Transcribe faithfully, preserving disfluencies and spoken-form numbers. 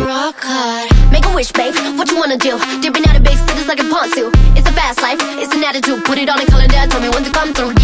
rock hard. Make a wish, babe, what you wanna do? Dipping out of big cities like a pontoon. It's a fast life, it's an attitude. Put it on a calendar, tell me when to come through.